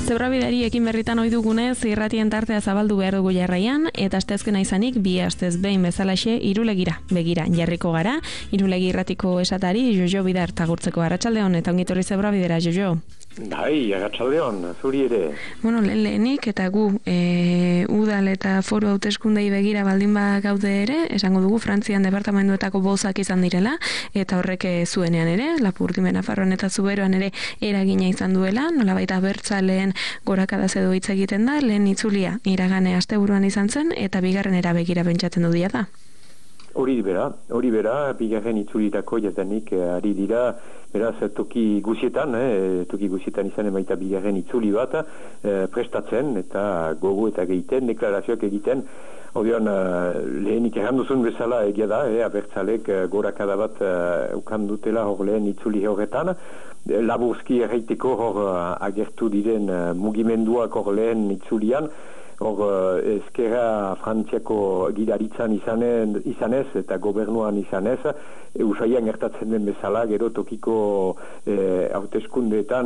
Zebrabideari ekin berritan ohi dugunez, irratien tartea zabaldu behar dugu jarraian, eta asteazkena izanik, bi astez behin bezalaxe Irulegira begira jarriko gara. Irulegi irratiko esatari, Jojo Bidar tagurtzeko. Arratsaldeon, eta ongitorri Zebrabidera, Jojo. Bai, arratsaldeon, zuri ere. Bueno, lehenik, eta gu udal eta foru hauteskundei begira baldin gaude ere, esango dugu Frantzian departamentuetako bozak izan direla, eta horrek zuenean ere, Lapurdin, Nafarroan eta Zuberoan ere eragina izan duela, nolabait abertzaleen gorakadaz edo hitz egiten da, lehen itzulia iragane asteburuan izan zen, eta bigarrenera begira pentsatzen du da. Hori bera, bigarren itzulitako jazanik ari dira, beraz, toki guzietan izan emaita bigarren itzuli bat prestatzen, eta gogo eta egiten, deklarazioak egiten. Odean, lehenik erranduzun bezala egia da, abertzalek gorakada bat ukandutela hor lehen itzuli horretan. Laburzki erraiteko hor agertu diren mugimenduak hor lehen itzulian, hor ezkerra Frantziako gidaritzan izanez eta gobernuan izanez, usaian gertatzen den bezala, gero tokiko hauteskundeetan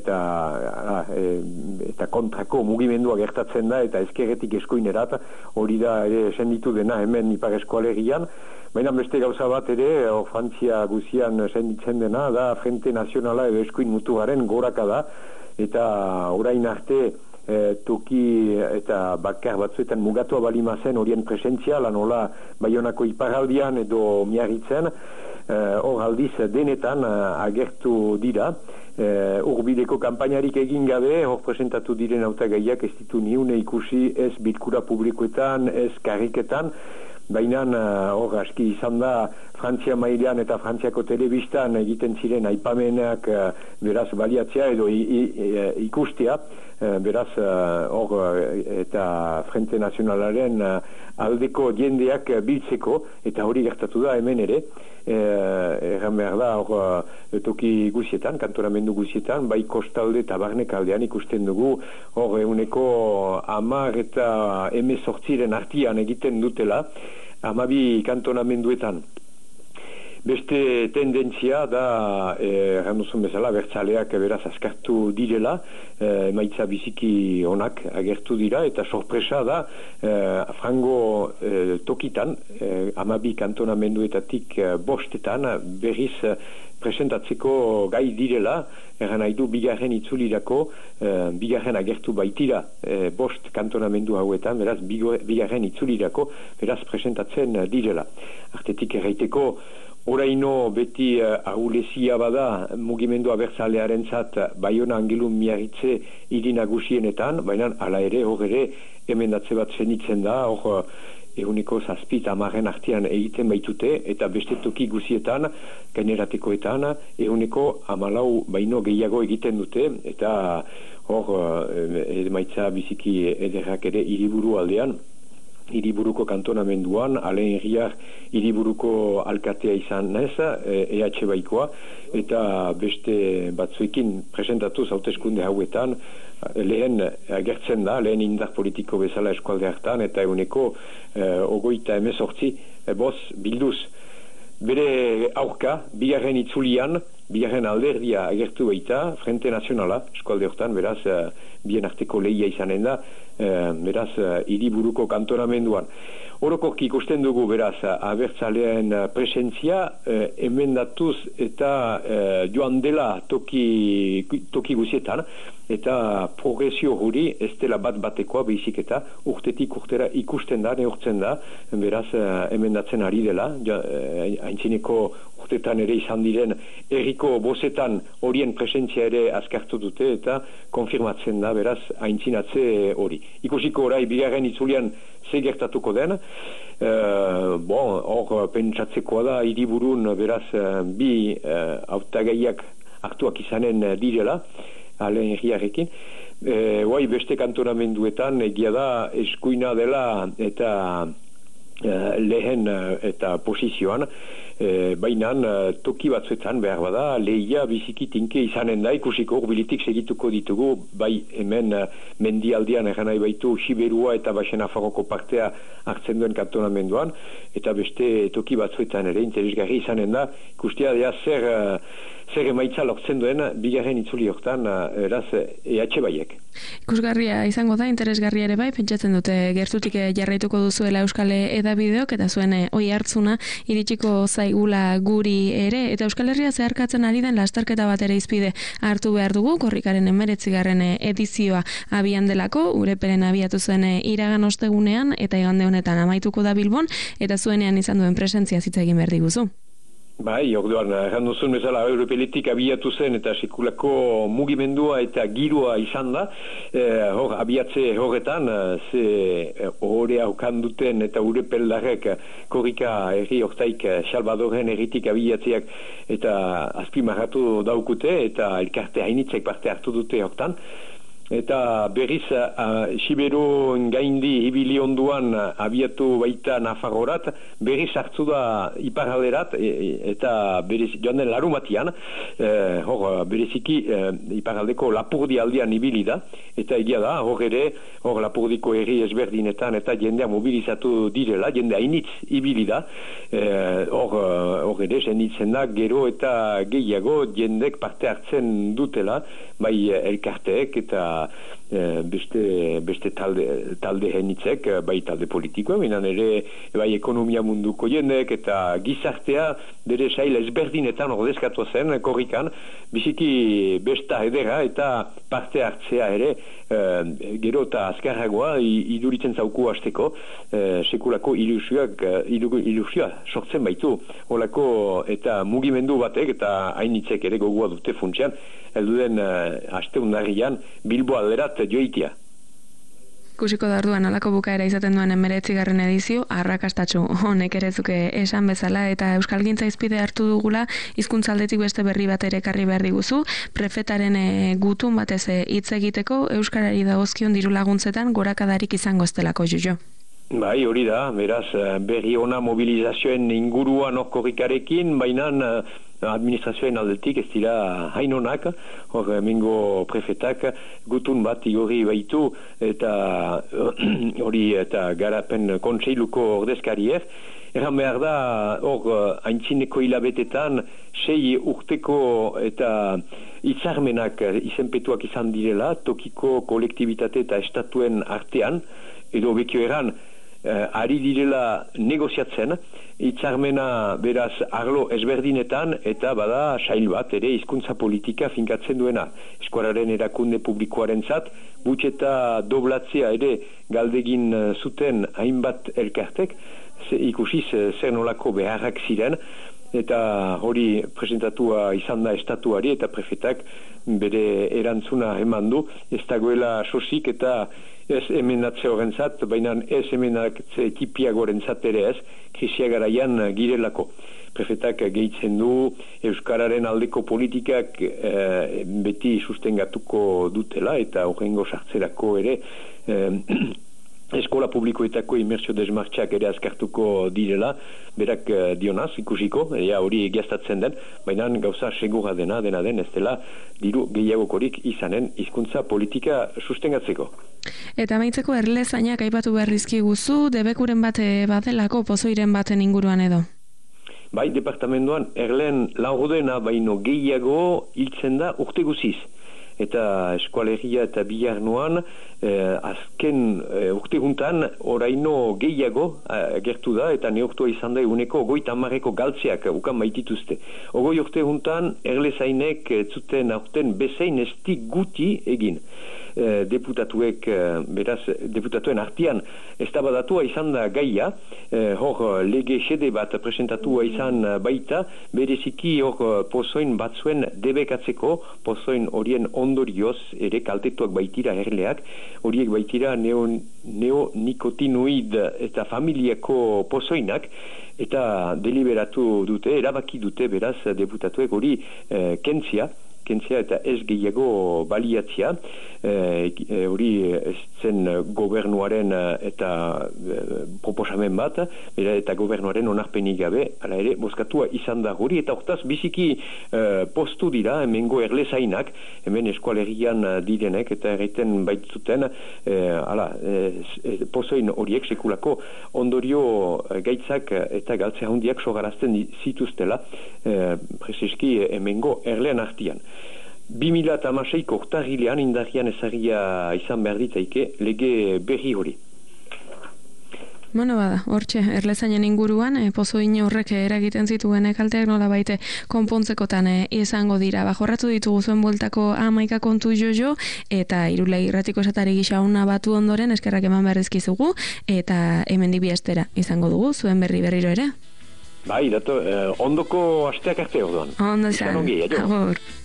eta kontrako mugimendua gertatzen da, eta ezkerretik eskuinerat, hori da ere senditu dena hemen Ipar Eskualerian. Baina beste gauza bat ere, Frantzia guzian senditzen dena, da Frente Nazionala edo eskuin mutuaren gorakada, eta orain arte toki eta bakar batzuetan mugatua balimazen horien presentzia, lanola Baionako iparaldian edo Miarritzen, hor aldiz denetan agertu dira. Urbideko kanpainarik egin gabe, hor presentatu diren hautagaiak ez ditu niune ikusi ez bilkura publikoetan, ez karriketan, baina hor aski izan da Frantzia mailean eta Frantziako telebistan egiten ziren aipamenak beraz baliatzea edo ikustea, beraz hor eta Frente Nazionalaren aldeko jendeak biltzeko, eta hori gertatu da hemen ere. Erran behar da hor toki guzietan, kantonamendu guzietan, bai kostalde eta barnekaldean ikusten dugu hor eguneko 10 eta 18 artian egiten dutela, 12 kantonamenduetan. Beste tendentzia da, erranduzun bezala, bertzaleak beraz askartu direla, emaitza biziki onak agertu dira, eta sorpresa da, frango tokitan, 12 kantonamenduetatik bostetan, berriz presentatzeko gai direla, erran nahi du bigarren itzulirako, bigarren agertu baitira bost kantonamendu hauetan, beraz bigarren itzulirako, beraz presentatzen direla. Artetik erraiteko, oraino beti ahulezia bada mugimendu abertzalearen zat Baiona Angelun Miarritze hiri nagusienetan, baina hala ere hor ere emendatze bat zenitzen da, hor eguneko 7-10 artean egiten baitute, eta beste toki guzietan, gaineratekoetan, eguneko 14 baino gehiago egiten dute, eta hor emaitza biziki ederrak ere hiriburu aldean, hiriburuko kantonamenduan, Alain Herriar hiriburuko alkatea izan ez, EH Baikoa, eta beste batzuekin presentatuz hauteskunde hauetan, lehen agertzen da, lehen indar politiko bezala eskualde hartan, eta eguneko 28 boz bilduz. Bere aurka, bigarren itzulian, bigarren alderdia agertu baita, Frente Nazionala, eskualde hortan, beraz, bien arteko lehia izanen da, beraz, hiriburuko kantonamenduan. Orokorki ikusten dugu, beraz, abertzaleen presentzia, emendatuz eta joan dela toki guzietan, eta progresio hori ez dela bat-batekoa behizik eta urtetik urtera ikusten da, neurtzen da, beraz, emendatzen ari dela, haintzineko urtetan ere izan diren herriko bozetan horien presentzia ere azkartu dute eta konfirmatzen da, beraz, haintzinatze hori. Ikusiko orai bigarren itzulian ze gertatuko den, hor pentsatzekoa da hiriburun beraz bi hautagaiak hartuak izanen direla, Alain Herriarekin. Beste kantonamenduetan egia da eskuina dela eta lehen eta posizioan, Bainan toki batzuetan behar bada lehia biziki tinke izanen da, ikusiko urbilitik segituko ditugu, bai hemen mendialdian egan nahi baitu Siberua eta Baixen Nafarroko partea hartzen duen kantonamenduan, eta beste toki batzuetan ere interesgarri izanen da, ikustia dea zer emaitza lortzen duen bigarren itzuli hortan, eraz, EH baiek. Ikusgarria izango da, interesgarria ere bai, pentsatzen dute gertutik jarraituko duzuela Euskal Hedabideok eta zuen oi hartzuna iritsiko zaigula guri ere, eta Euskal Herria zeharkatzen ari den lasterketa bat ere izpide hartu behar dugu, korrikaren 19. edizioa abian delako, Urepelen abiatu zen iragan ostegunean, eta igande honetan amaituko da Bilbon, eta zuenean izan duen presentzia hitz egin behar diguzu. Bai, orduan, errandu zuen bezala Europeletik abiatu zen eta sekulako mugimendua eta girua izan da. Abiatze horretan, ze horre haukan duten eta Urepeldarrek korrika herri hortaik Salvadorren herritik abiatzeak eta azpimarratu daukute eta elkarte hainitzek parte hartu dute hortan. Eta berriz Sibero gaindi ibili onduan abiatu baita Nafarrorat, berriz hartzu da iparralderat eta berriz joan den larumatian, bereziki iparraldeko Lapurdi aldian ibili da, eta egia da, hor ere, Lapurdiko herri ezberdinetan eta jendea mobilizatu direla, jendea hainitz ibili da, hor ere, zenditzen da, gero eta gehiago jendek parte hartzen dutela, bai elkarteek eta beste talde henitzek, bai talde politikoa, minan ere bai ekonomia munduko jendek eta gizartea bere sail ezberdinetan ordezkatu zen korrikan, biziki besta edera eta parte hartzea ere gero eta azkarragoa iduritzen zauku hasteko sekulako ilusioa sortzen baitu olako eta mugimendu batek eta hainitzek ere gogoa dute funtsean elduden asteundarrian Bilbo alderat joitia. Ikusiko da orduan alako bukaera izaten duen 19. edizio, arrakastatsu honek erezuke esan bezala eta euskalgintza izpide hartu dugula, hizkuntzaldetik beste berri bat ere ekarri behar diguzu, prefetaren gutun batez hitz egiteko euskarari dagozkion diru laguntzetan gorakadarik izango estelako Jujo. Bai, hori da, beraz, berri ona mobilizazioen inguruan korrikarekin, baina administrazioen aldetik ez dira hainonak, hor mingo prefetak gutun bat igorri baitu eta hori eta garapen kontseiluko ordezkariek. Erran behar da, hor haintzineko hilabetetan 6 urteko eta hitzarmenak izenpetuak izan direla, tokiko kolektibitate eta estatuen artean, edo bekio erran, ari direla negoziatzen, hitzarmena beraz arlo ezberdinetan eta bada sail bat ere hizkuntza politika finkatzen duena. Eskualaren erakunde publikoarentzat, budjeta doblatzea ere galdegin zuten hainbat elkartek, ikusiz zer nolako beharrak ziren, eta hori presentatua izan da estatuari eta prefetak bere erantzuna eman du, ez dagoela sosik eta ez emendatze horrentzat, baina ez emendatze ekipiagorentzat ere ez, krisia garaian girelako. Prefetak gehitzen du euskararen aldeko politikak beti sustengatuko dutela eta horrengo sartzerako ere eskola publikoetako imersio desmartxak ere azkartuko direla, berak dionaz ikusiko, hori egiaztatzen den, baina gauza segura dena den ez dela diru gehiagokorik izanen hizkuntza politika sustengatzeko. Eta amaitzeko erlezainak aipatu behar dizkiguzu, debekuren bat badelako pozoiren baten inguruan edo? Bai, departamentoan erleen laurdena baino gehiago hiltzen da urte guziz. Eta eskualegia eta biharnoan azken urteguntan oraino gehiago gertu da eta neurtua izan da eguneko 50 galtzeak ukan maitituzte. 20 urteguntan erlezainek zuten aurten bezain estik guti egin. Deputatuek, beraz, deputatuen artian eztabadatua izan da gaia, hor lege xede bat presentatua izan baita, bereziki hor pozoin batzuen debekatzeko, pozoin horien ondorioz ere kaltetuak baitira erleak, horiek baitira neonikotinoid eta familiako pozoinak, eta deliberatu dute, erabaki dute beraz deputatuek hori kentzia kentzea eta ez gehiago baliatzea, hori zen gobernuaren eta proposamen bat, eta gobernuaren onarpenik gabe, hala ere, bozkatua izan da hori, eta hortaz biziki postu dira, hemengo erlezainak, hemen eskualerian direnek, eta erraiten baitzuten, pozoin horiek sekulako ondorio gaitzak eta galtze handiak sogarazten zituztela, prezeski hemengo erlean artian. 2006ko urtarrilean indarrian ezagia izan behar ditzaike lege berri hori. Bueno, bada, hortxe, erlezainen inguruan, pozoin horrek eragiten zituen kalteak nola baite konpontzekotan izango dira. Jorratu ditugu zuen bueltako 11 kontu jo, eta Irula Irratiko esatari gisa una batu ondoren eskerrak eman berrizkizugu, eta hemendik bi astera izango dugu, zuen berriro ere. Bai, ondoko asteak arte orduan. Ondo izan, agur.